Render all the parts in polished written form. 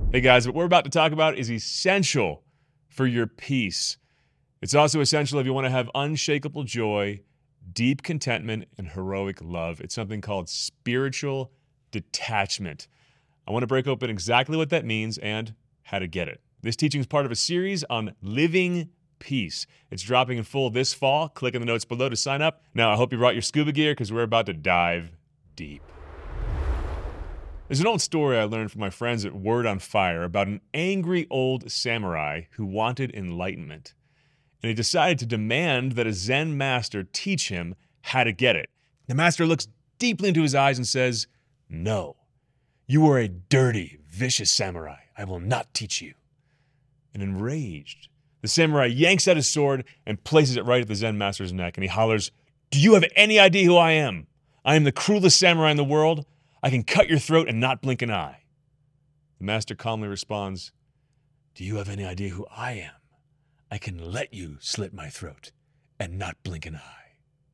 Hey guys, what we're about to talk about is essential for your peace. It's also essential if you want to have unshakable joy, deep contentment, and heroic love. It's something called spiritual detachment. I want to break open exactly what that means and how to get it. This teaching is part of a series on living peace. It's dropping in full this fall. Click in the notes below to sign up. Now, I hope you brought your scuba gear because we're about to dive deep. There's an old story I learned from my friends at Word on Fire about an angry old samurai who wanted enlightenment. And he decided to demand that a Zen master teach him how to get it. The master looks deeply into his eyes and says, "No, you are a dirty, vicious samurai. I will not teach you." And enraged, the samurai yanks out his sword and places it right at the Zen master's neck. And he hollers, "Do you have any idea who I am? I am the cruelest samurai in the world. I can cut your throat and not blink an eye." The master calmly responds, "Do you have any idea who I am? I can let you slit my throat and not blink an eye."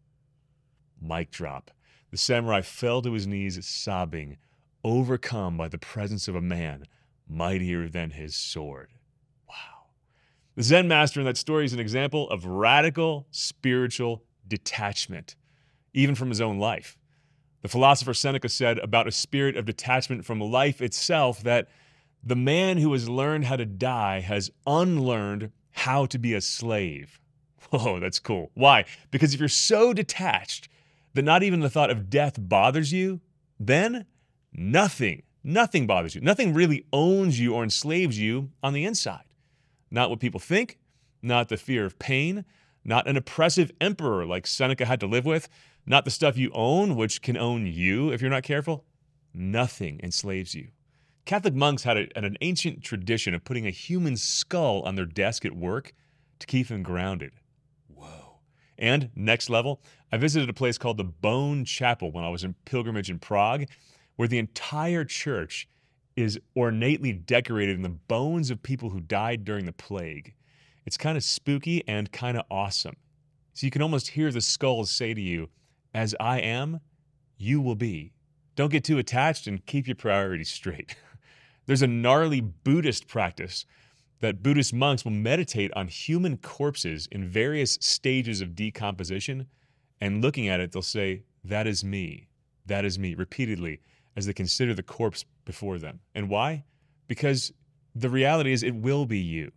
Mic drop. The samurai fell to his knees sobbing, overcome by the presence of a man mightier than his sword. Wow. The Zen master in that story is an example of radical spiritual detachment, even from his own life. The philosopher Seneca said about a spirit of detachment from life itself that the man who has learned how to die has unlearned how to be a slave. Whoa, that's cool. Why? Because if you're so detached that not even the thought of death bothers you, then nothing bothers you. Nothing really owns you or enslaves you on the inside. Not what people think, not the fear of pain, not an oppressive emperor like Seneca had to live with, not the stuff you own, which can own you if you're not careful. Nothing enslaves you. Catholic monks had an ancient tradition of putting a human skull on their desk at work to keep them grounded. Whoa. And next level, I visited a place called the Bone Chapel when I was in pilgrimage in Prague, where the entire church is ornately decorated in the bones of people who died during the plague. It's kind of spooky and kind of awesome. So you can almost hear the skulls say to you, "As I am, you will be." Don't get too attached and keep your priorities straight. There's a gnarly Buddhist practice that Buddhist monks will meditate on human corpses in various stages of decomposition, and looking at it, they'll say, that is me, repeatedly, as they consider the corpse before them. And why? Because the reality is it will be you.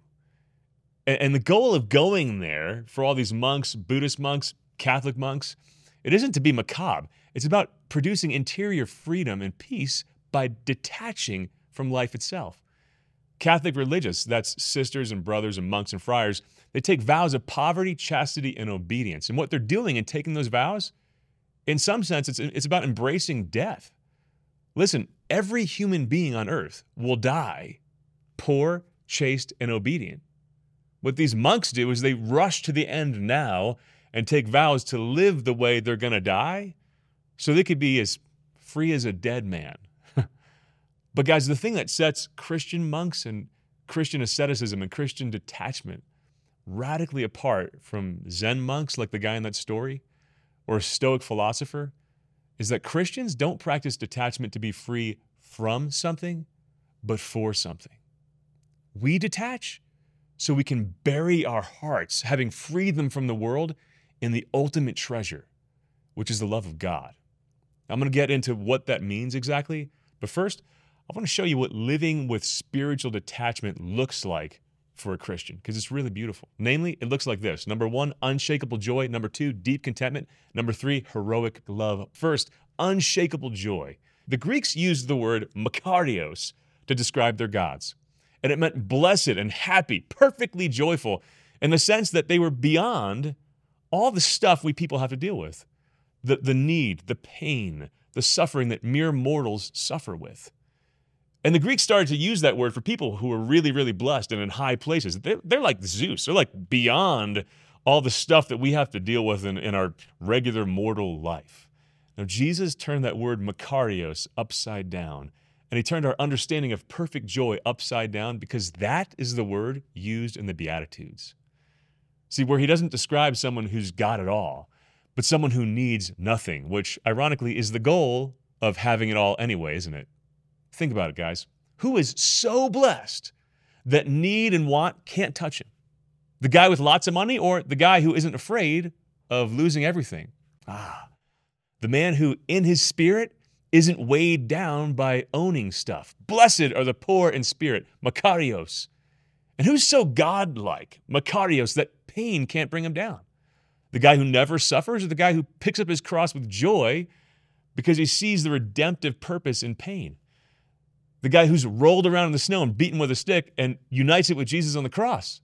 And the goal of going there for all these monks, Buddhist monks, Catholic monks, it isn't to be macabre. It's about producing interior freedom and peace by detaching from life itself. Catholic religious, that's sisters and brothers and monks and friars, they take vows of poverty, chastity, and obedience. And what they're doing in taking those vows, in some sense, it's about embracing death. Listen, every human being on earth will die poor, chaste, and obedient. What these monks do is they rush to the end now and take vows to live the way they're going to die so they could be as free as a dead man. But guys, the thing that sets Christian monks and Christian asceticism and Christian detachment radically apart from Zen monks like the guy in that story or a Stoic philosopher is that Christians don't practice detachment to be free from something, but for something. We detach so we can bury our hearts, having freed them from the world, in the ultimate treasure, which is the love of God. I'm going to get into what that means exactly, but first, I want to show you what living with spiritual detachment looks like for a Christian, because it's really beautiful. Namely, it looks like this. Number 1, unshakable joy. Number 2, deep contentment. Number 3, heroic love. First, unshakable joy. The Greeks used the word makarios to describe their gods. And it meant blessed and happy, perfectly joyful, in the sense that they were beyond all the stuff we people have to deal with. The need, the pain, the suffering that mere mortals suffer with. And the Greeks started to use that word for people who were really, really blessed and in high places. They're like Zeus. They're like beyond all the stuff that we have to deal with in our regular mortal life. Now, Jesus turned that word makarios upside down, and he turned our understanding of perfect joy upside down because that is the word used in the Beatitudes. See, where he doesn't describe someone who's got it all, but someone who needs nothing, which ironically is the goal of having it all anyway, isn't it? Think about it, guys. who is so blessed that need and want can't touch him? The guy with lots of money or the guy who isn't afraid of losing everything? The man who in his spirit isn't weighed down by owning stuff. Blessed are the poor in spirit, Makarios. And who's so godlike, Makarios, that pain can't bring him down? The guy who never suffers or the guy who picks up his cross with joy because he sees the redemptive purpose in pain? The guy who's rolled around in the snow and beaten with a stick and unites it with Jesus on the cross?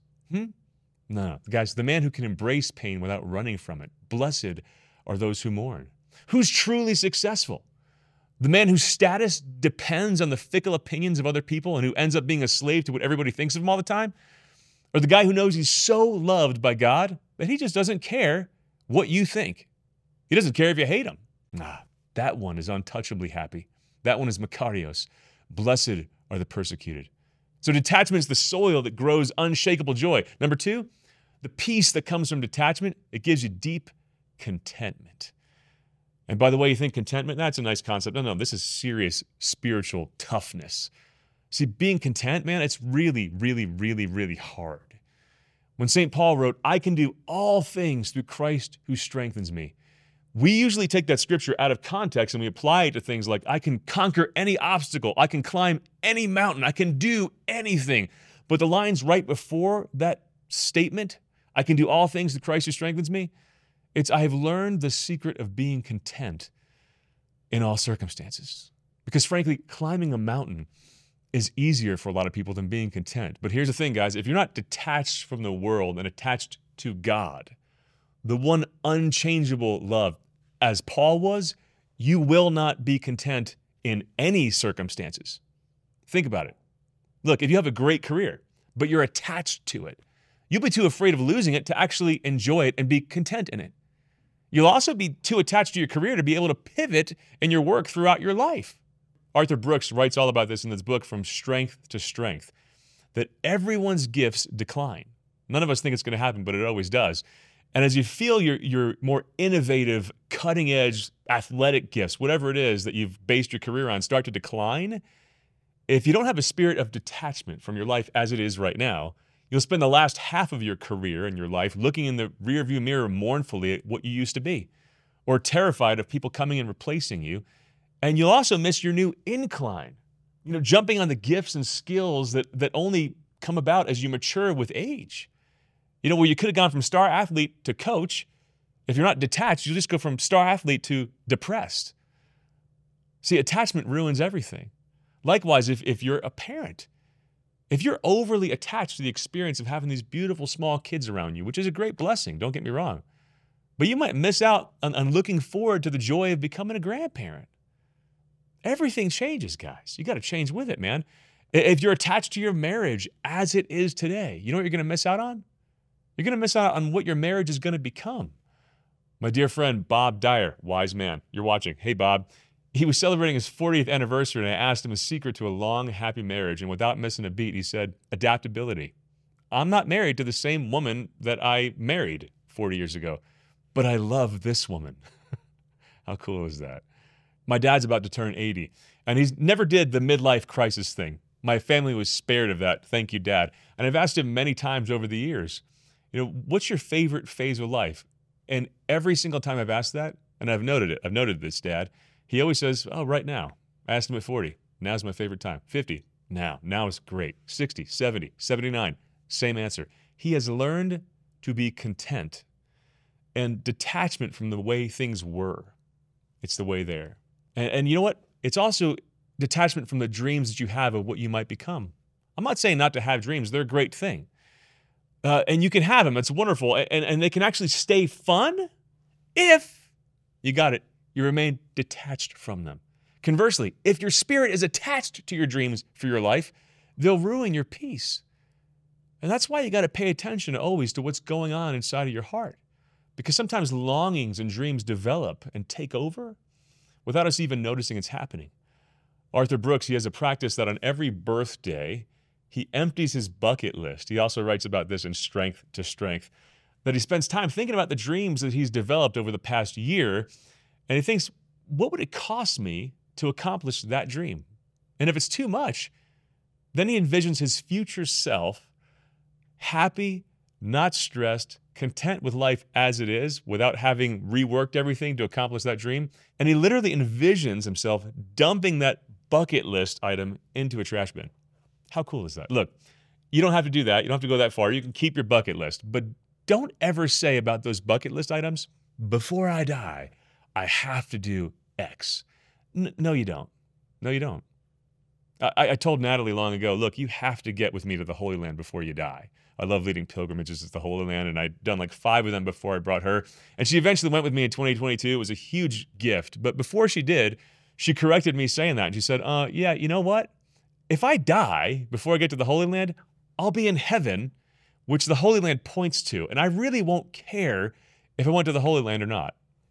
No, guys, the man who can embrace pain without running from it. Blessed are those who mourn. Who's truly successful? The man whose status depends on the fickle opinions of other people and who ends up being a slave to what everybody thinks of him all the time? Or the guy who knows he's so loved by God that he just doesn't care what you think? He doesn't care if you hate him. That one is untouchably happy. That one is Makarios. Blessed are the persecuted. So detachment is the soil that grows unshakable joy. Number two, the peace that comes from detachment, it gives you deep contentment. And by the way, you think contentment, that's a nice concept. No, this is serious spiritual toughness. See, being content, man, it's really, really, really, really hard. When St. Paul wrote, I can do all things through Christ who strengthens me, we usually take that scripture out of context and we apply it to things like, I can conquer any obstacle, I can climb any mountain, I can do anything. But the lines right before that statement, I can do all things through Christ who strengthens me, it's, I have learned the secret of being content in all circumstances. Because frankly, climbing a mountain is easier for a lot of people than being content. But here's the thing, guys, if you're not detached from the world and attached to God, the one unchangeable love, as Paul was, you will not be content in any circumstances. Think about it. Look, if you have a great career, but you're attached to it, you'll be too afraid of losing it to actually enjoy it and be content in it. You'll also be too attached to your career to be able to pivot in your work throughout your life. Arthur Brooks writes all about this in his book, From Strength to Strength, that everyone's gifts decline. None of us think it's going to happen, but it always does. And as you feel your more innovative, cutting-edge athletic gifts, whatever it is that you've based your career on, start to decline, if you don't have a spirit of detachment from your life as it is right now, you'll spend the last half of your career and your life looking in the rearview mirror mournfully at what you used to be, or terrified of people coming and replacing you. And you'll also miss your new incline, jumping on the gifts and skills that only come about as you mature with age. Where you could have gone from star athlete to coach, if you're not detached, you'll just go from star athlete to depressed. See, attachment ruins everything. Likewise, if you're a parent, if you're overly attached to the experience of having these beautiful small kids around you, which is a great blessing, don't get me wrong, but you might miss out on looking forward to the joy of becoming a grandparent. Everything changes, guys. You got to change with it, man. If you're attached to your marriage as it is today, you know what you're going to miss out on? You're going to miss out on what your marriage is going to become. My dear friend, Bob Dyer, wise man, you're watching. Hey, Bob. He was celebrating his 40th anniversary, and I asked him a secret to a long, happy marriage. And without missing a beat, he said, adaptability. I'm not married to the same woman that I married 40 years ago, but I love this woman. How cool is that? My dad's about to turn 80, and he never did the midlife crisis thing. My family was spared of that. Thank you, Dad. And I've asked him many times over the years, what's your favorite phase of life? And every single time I've asked that, and I've noted this, Dad, he always says, right now. I asked him at 40. Now's my favorite time. 50. Now is great. 60, 70, 79. Same answer. He has learned to be content and detachment from the way things were. It's the way there. And you know what? It's also detachment from the dreams that you have of what you might become. I'm not saying not to have dreams. They're a great thing. And you can have them. It's wonderful. And they can actually stay fun if, you got it, you remain detached from them. Conversely, if your spirit is attached to your dreams for your life, they'll ruin your peace. And that's why you got to pay attention always to what's going on inside of your heart. Because sometimes longings and dreams develop and take over without us even noticing it's happening. Arthur Brooks, he has a practice that on every birthday, he empties his bucket list. He also writes about this in Strength to Strength, that he spends time thinking about the dreams that he's developed over the past year, and he thinks, what would it cost me to accomplish that dream? And if it's too much, Then he envisions his future self happy, not stressed, content with life as it is without having reworked everything to accomplish that dream. And he literally envisions himself dumping that bucket list item into a trash bin. How cool is that? Look, you don't have to do that. You don't have to go that far. You can keep your bucket list. But don't ever say about those bucket list items, before I die, I have to do X. No, you don't. No, you don't. I told Natalie long ago, look, you have to get with me to the Holy Land before you die. I love leading pilgrimages to the Holy Land, and I'd done like 5 of them before I brought her. And she eventually went with me in 2022. It was a huge gift. But before she did, she corrected me saying that. And she said, yeah, you know what? If I die before I get to the Holy Land, I'll be in heaven, which the Holy Land points to. And I really won't care if I went to the Holy Land or not.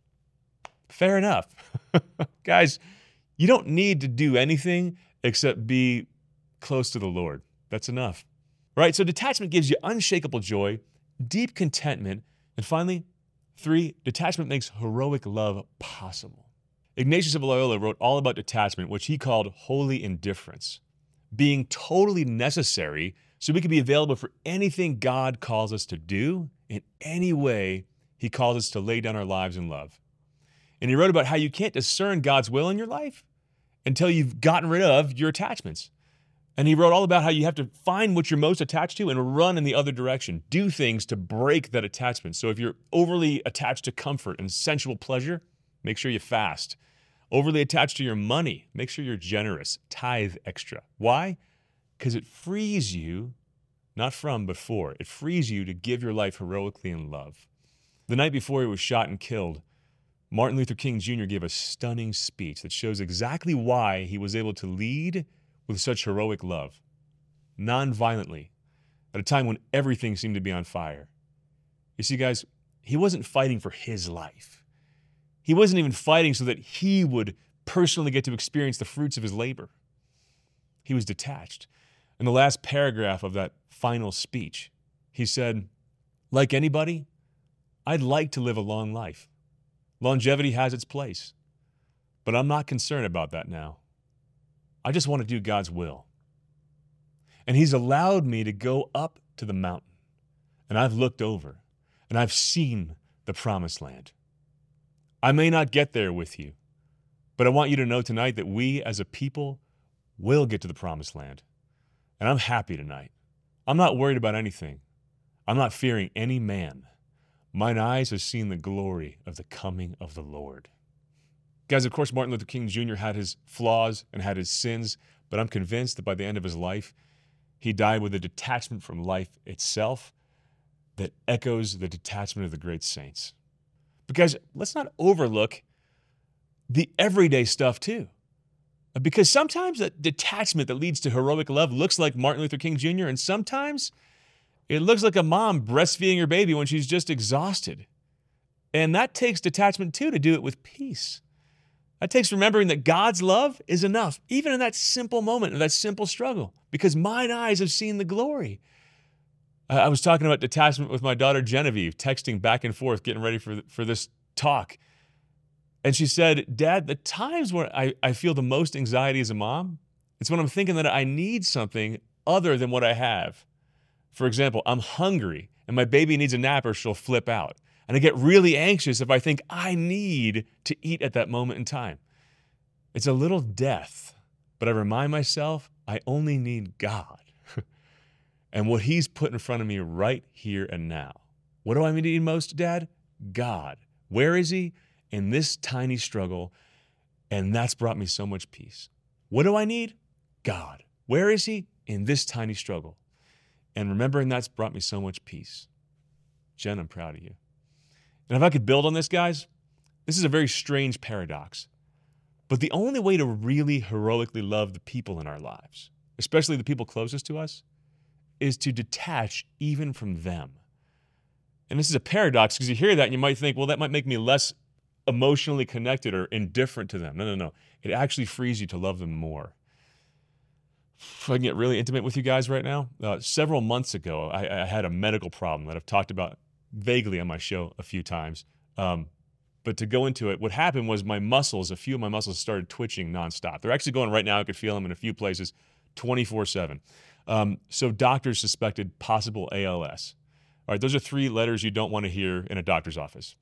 Fair enough. Guys, you don't need to do anything except be close to the Lord. That's enough. Right? So detachment gives you unshakable joy, deep contentment, and finally, 3, detachment makes heroic love possible. Ignatius of Loyola wrote all about detachment, which he called holy indifference, being totally necessary so we can be available for anything God calls us to do in any way he calls us to lay down our lives in love. And he wrote about how you can't discern God's will in your life until you've gotten rid of your attachments. And he wrote all about how you have to find what you're most attached to and run in the other direction. Do things to break that attachment. So if you're overly attached to comfort and sensual pleasure, make sure you fast. Overly attached to your money, make sure you're generous. Tithe extra. Why? Because it frees you, not from, but for. It frees you to give your life heroically in love. The night before he was shot and killed, Martin Luther King Jr. gave a stunning speech that shows exactly why he was able to lead with such heroic love, non-violently, at a time when everything seemed to be on fire. You see, guys, he wasn't fighting for his life. He wasn't even fighting so that he would personally get to experience the fruits of his labor. He was detached. In the last paragraph of that final speech, he said, like anybody, I'd like to live a long life. Longevity has its place, but I'm not concerned about that now. I just want to do God's will. And he's allowed me to go up to the mountain, and I've looked over, and I've seen the promised land. I may not get there with you, but I want you to know tonight that we as a people will get to the promised land. And I'm happy tonight. I'm not worried about anything. I'm not fearing any man. Mine eyes have seen the glory of the coming of the Lord. Guys, of course, Martin Luther King Jr. had his flaws and had his sins, but I'm convinced that by the end of his life, he died with a detachment from life itself that echoes the detachment of the great saints. But guys, let's not overlook the everyday stuff too. Because sometimes that detachment that leads to heroic love looks like Martin Luther King Jr., and sometimes it looks like a mom breastfeeding her baby when she's just exhausted. And that takes detachment too, to do it with peace. That takes remembering that God's love is enough, even in that simple moment, in that simple struggle, because mine eyes have seen the glory. I was talking about detachment with my daughter Genevieve, texting back and forth, getting ready for this talk. And she said, Dad, the times where I feel the most anxiety as a mom, it's when I'm thinking that I need something other than what I have. For example, I'm hungry and my baby needs a nap or she'll flip out. And I get really anxious if I think I need to eat at that moment in time. It's a little death, but I remind myself I only need God and what he's put in front of me right here and now. What do I need most, Dad? God. Where is he? In this tiny struggle, and that's brought me so much peace. What do I need? God. Where is he? In this tiny struggle. And remembering that's brought me so much peace. Jen, I'm proud of you. And if I could build on this, guys, this is a very strange paradox. But the only way to really heroically love the people in our lives, especially the people closest to us, is to detach even from them. And this is a paradox because you hear that and you might think, well, that might make me less emotionally connected or indifferent to them. No. It actually frees you to love them more. If I can get really intimate with you guys right now, several months ago, I had a medical problem that I've talked about vaguely on my show a few times. But to go into it, what happened was a few of my muscles started twitching nonstop. They're actually going right now. I could feel them in a few places, 24/7. So doctors suspected possible ALS. All right, those are 3 letters you don't want to hear in a doctor's office.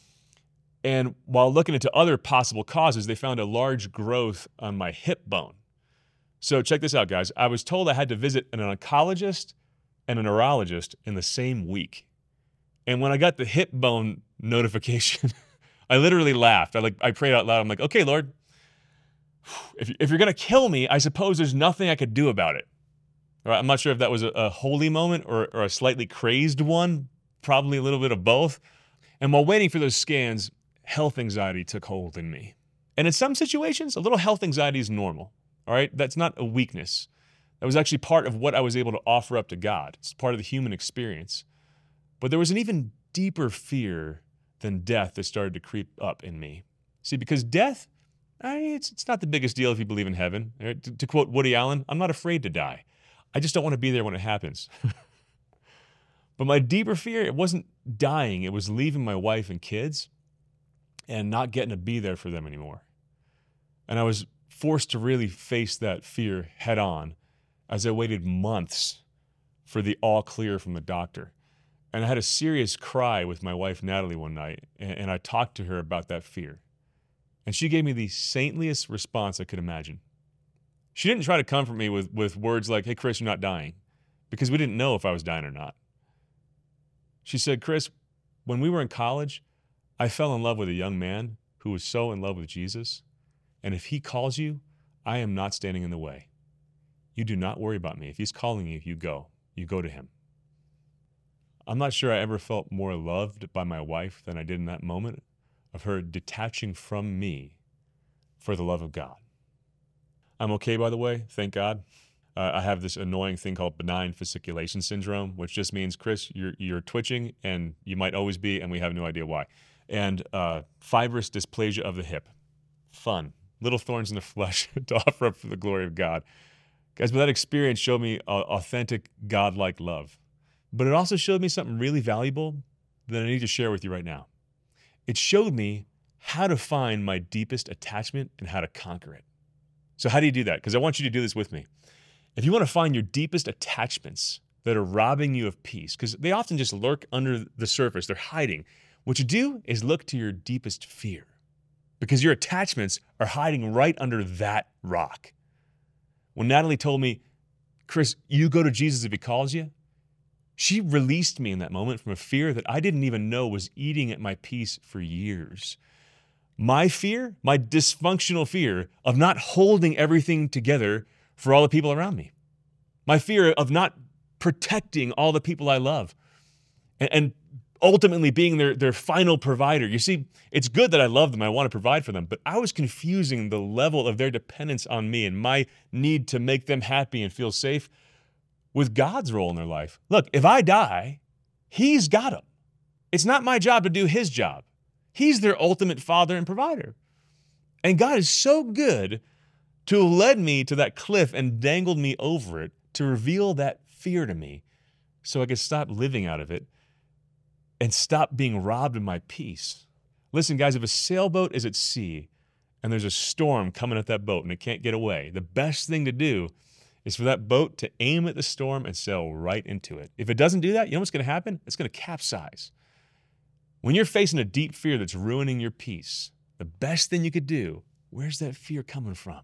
And while looking into other possible causes, they found a large growth on my hip bone. So check this out, guys. I was told I had to visit an oncologist and a neurologist in the same week. And when I got the hip bone notification, I literally laughed. I prayed out loud. I'm like, okay, Lord, if you're going to kill me, I suppose there's nothing I could do about it. All right, I'm not sure if that was a holy moment or a slightly crazed one, probably a little bit of both. And while waiting for those scans, health anxiety took hold in me. And in some situations, a little health anxiety is normal. All right, that's not a weakness. That was actually part of what I was able to offer up to God. It's part of the human experience. But there was an even deeper fear than death that started to creep up in me. See, because death, it's not the biggest deal if you believe in heaven. To quote Woody Allen, I'm not afraid to die. I just don't want to be there when it happens. But my deeper fear, it wasn't dying. It was leaving my wife and kids and not getting to be there for them anymore. And I was forced to really face that fear head on as I waited months for the all clear from the doctor. And I had a serious cry with my wife, Natalie, one night, and I talked to her about that fear. And she gave me the saintliest response I could imagine. She didn't try to comfort me with words like, hey, Chris, you're not dying, because we didn't know if I was dying or not. She said, Chris, when we were in college, I fell in love with a young man who was so in love with Jesus. And if he calls you, I am not standing in the way. You do not worry about me. If he's calling you, you go. You go to him. I'm not sure I ever felt more loved by my wife than I did in that moment of her detaching from me for the love of God. I'm okay, by the way, thank God. I have this annoying thing called benign fasciculation syndrome, which just means, Chris, you're twitching, and you might always be, and we have no idea why. And fibrous dysplasia of the hip. Fun. Little thorns in the flesh to offer up for the glory of God. Guys, but that experience showed me authentic, God-like love. But it also showed me something really valuable that I need to share with you right now. It showed me how to find my deepest attachment and how to conquer it. So how do you do that? Because I want you to do this with me. If you want to find your deepest attachments that are robbing you of peace, because they often just lurk under the surface, they're hiding. What you do is look to your deepest fear, because your attachments are hiding right under that rock. When Natalie told me, Chris, you go to Jesus if he calls you, she released me in that moment from a fear that I didn't even know was eating at my peace for years. My fear, my dysfunctional fear of not holding everything together for all the people around me. My fear of not protecting all the people I love and ultimately being their final provider. You see, it's good that I love them, I want to provide for them, but I was confusing the level of their dependence on me and my need to make them happy and feel safe with God's role in their life. Look, if I die, he's got them. It's not my job to do his job. He's their ultimate father and provider. And God is so good to have led me to that cliff and dangled me over it to reveal that fear to me so I could stop living out of it and stop being robbed of my peace. Listen, guys, if a sailboat is at sea and there's a storm coming at that boat and it can't get away, the best thing to do is for that boat to aim at the storm and sail right into it. If it doesn't do that, you know what's going to happen? It's going to capsize. When you're facing a deep fear that's ruining your peace, the best thing you could do, where's that fear coming from,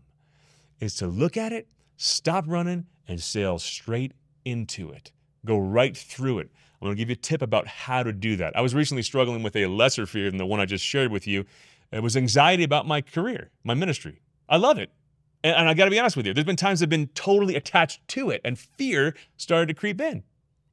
is to look at it, stop running, and sail straight into it. Go right through it. I'm going to give you a tip about how to do that. I was recently struggling with a lesser fear than the one I just shared with you. It was anxiety about my career, my ministry. I love it. And I got to be honest with you, there's been times I've been totally attached to it, and fear started to creep in.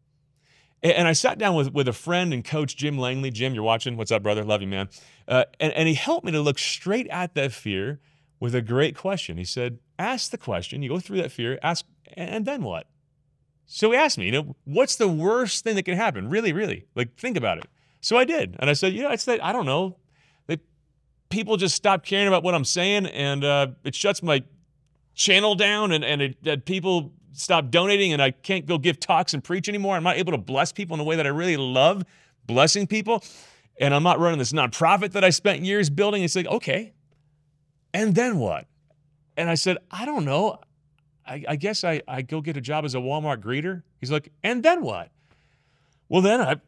And I sat down with a friend and coach, Jim Langley. Jim, you're watching. What's up, brother? Love you, man. And he helped me to look straight at that fear with a great question. He said, ask the question. You go through that fear, ask, and then what? So he asked me, what's the worst thing that can happen? Really, really. Like, think about it. So I did. And I said, it's that, I don't know, that people just stop caring about what I'm saying, and it shuts my channel down, and people stop donating, and I can't go give talks and preach anymore. I'm not able to bless people in the way that I really love blessing people. And I'm not running this nonprofit that I spent years building. It's like, okay, and then what? And I said, I don't know. I guess I go get a job as a Walmart greeter. He's like, and then what? Well, then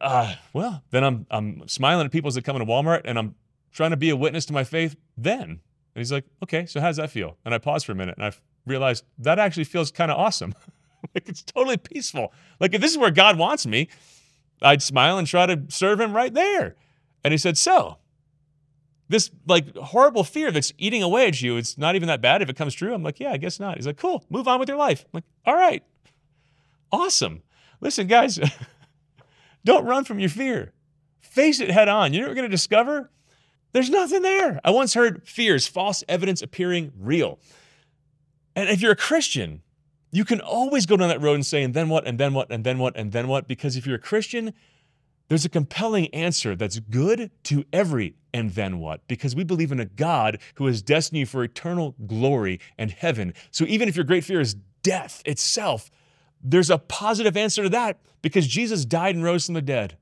I'm smiling at people as they come into Walmart, and I'm trying to be a witness to my faith then. And he's like, okay, so how does that feel? And I paused for a minute, and I realized that actually feels kind of awesome. Like, it's totally peaceful. Like, if this is where God wants me, I'd smile and try to serve him right there. And he said, so this like horrible fear that's eating away at you, it's not even that bad if it comes true. I'm like, yeah, I guess not. He's like, cool, move on with your life. I'm like, all right, awesome. Listen, guys, don't run from your fear. Face it head on. You know what we're going to discover? There's nothing there. I once heard fears, false evidence appearing real. And if you're a Christian, you can always go down that road and say, and then what, and then what, and then what, and then what? Because if you're a Christian, there's a compelling answer that's good to every and then what? Because we believe in a God who has destined you for eternal glory and heaven. So even if your great fear is death itself, there's a positive answer to that because Jesus died and rose from the dead.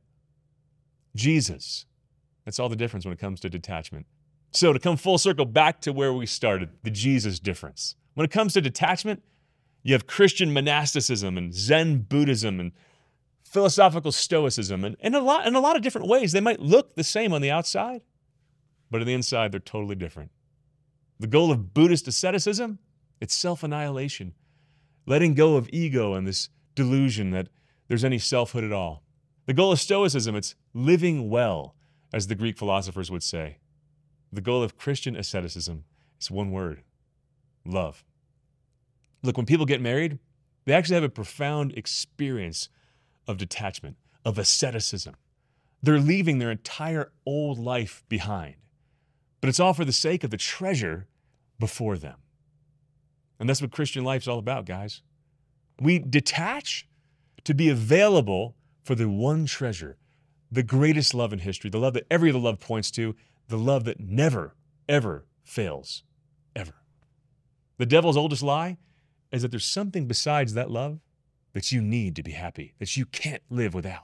Jesus. That's all the difference when it comes to detachment. So to come full circle back to where we started, the Jesus difference. When it comes to detachment, you have Christian monasticism and Zen Buddhism and philosophical stoicism, and in a lot of different ways. They might look the same on the outside, but on the inside, they're totally different. The goal of Buddhist asceticism, it's self-annihilation, letting go of ego and this delusion that there's any selfhood at all. The goal of Stoicism, it's living well, as the Greek philosophers would say. The goal of Christian asceticism is one word: love. Look, when people get married, they actually have a profound experience of detachment, of asceticism. They're leaving their entire old life behind, but it's all for the sake of the treasure before them. And that's what Christian life's all about, guys. We detach to be available for the one treasure, the greatest love in history, the love that every other love points to, the love that never, ever fails, ever. The devil's oldest lie is that there's something besides that love that you need to be happy, that you can't live without.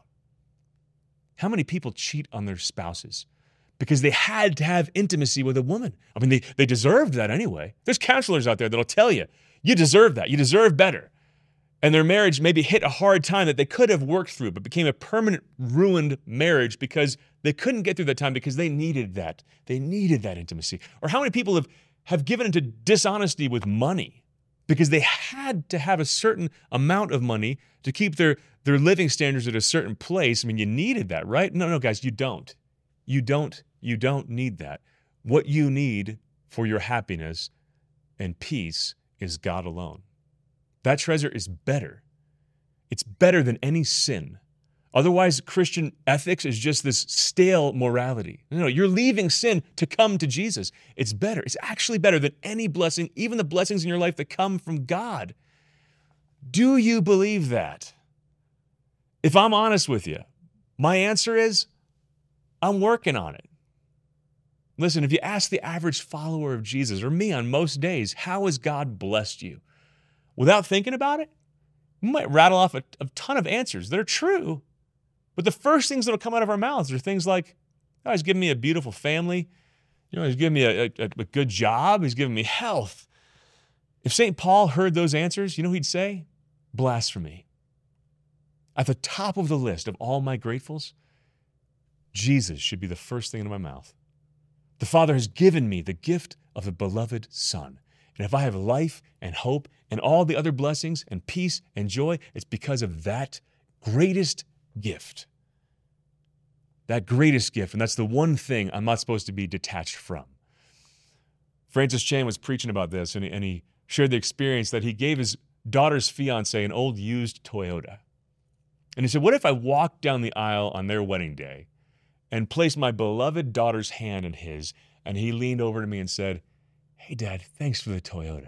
How many people cheat on their spouses because they had to have intimacy with a woman? I mean, they deserved that anyway. There's counselors out there that'll tell you, you deserve that, you deserve better. And their marriage maybe hit a hard time that they could have worked through, but became a permanent ruined marriage because they couldn't get through that time because they needed that. They needed that intimacy. Or how many people have given into dishonesty with money because they had to have a certain amount of money to keep their living standards at a certain place. I mean, you needed that, right? No, guys, you don't. You don't need that. What you need for your happiness and peace is God alone. That treasure is better. It's better than any sin. Otherwise, Christian ethics is just this stale morality. No, you're leaving sin to come to Jesus. It's better. It's actually better than any blessing, even the blessings in your life that come from God. Do you believe that? If I'm honest with you, my answer is, I'm working on it. Listen, if you ask the average follower of Jesus, or me on most days, how has God blessed you? Without thinking about it, we might rattle off a ton of answers that are true. But the first things that will come out of our mouths are things like, oh, he's given me a beautiful family. He's given me a good job. He's given me health. If St. Paul heard those answers, you know what he'd say? Blasphemy. At the top of the list of all my gratefuls, Jesus should be the first thing in my mouth. The Father has given me the gift of a beloved Son. And if I have life and hope and all the other blessings and peace and joy, it's because of that greatest gift. That greatest gift. And that's the one thing I'm not supposed to be detached from. Francis Chan was preaching about this, and he shared the experience that he gave his daughter's fiance an old used Toyota. And he said, what if I walked down the aisle on their wedding day and placed my beloved daughter's hand in his, and he leaned over to me and said, hey, Dad, thanks for the Toyota.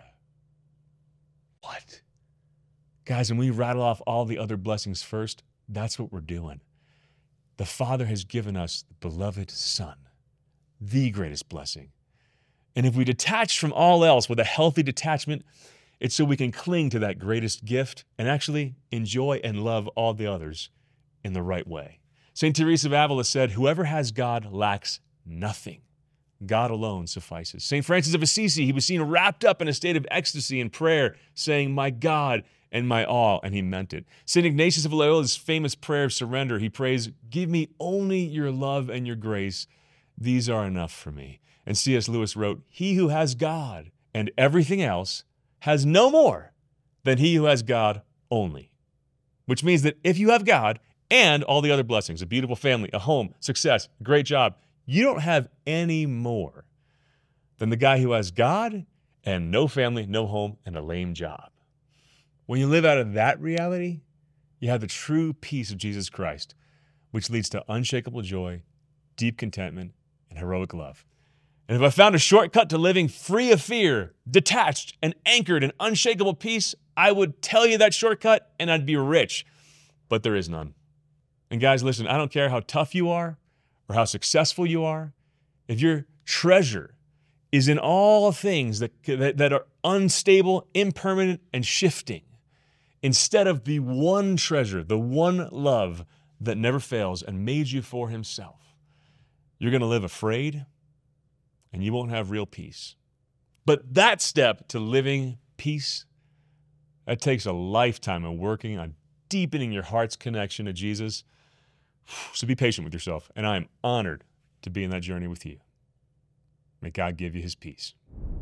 What? Guys, when we rattle off all the other blessings first, that's what we're doing. The Father has given us the beloved Son, the greatest blessing. And if we detach from all else with a healthy detachment, it's so we can cling to that greatest gift and actually enjoy and love all the others in the right way. St. Teresa of Avila said, whoever has God lacks nothing. God alone suffices. St. Francis of Assisi, he was seen wrapped up in a state of ecstasy in prayer, saying, "My God and my all," and he meant it. St. Ignatius of Loyola's famous prayer of surrender, he prays, "Give me only your love and your grace. These are enough for me." And C.S. Lewis wrote, "He who has God and everything else has no more than he who has God only." Which means that if you have God and all the other blessings, a beautiful family, a home, success, a great job, you don't have any more than the guy who has God and no family, no home, and a lame job. When you live out of that reality, you have the true peace of Jesus Christ, which leads to unshakable joy, deep contentment, and heroic love. And if I found a shortcut to living free of fear, detached and anchored in unshakable peace, I would tell you that shortcut and I'd be rich. But there is none. And guys, listen, I don't care how tough you are or how successful you are. If your treasure is in all things that are unstable, impermanent, and shifting, instead of the one treasure, the one love that never fails and made you for himself, you're going to live afraid and you won't have real peace. But that step to living peace, that takes a lifetime of working on deepening your heart's connection to Jesus. So be patient with yourself, and I am honored to be in that journey with you. May God give you his peace.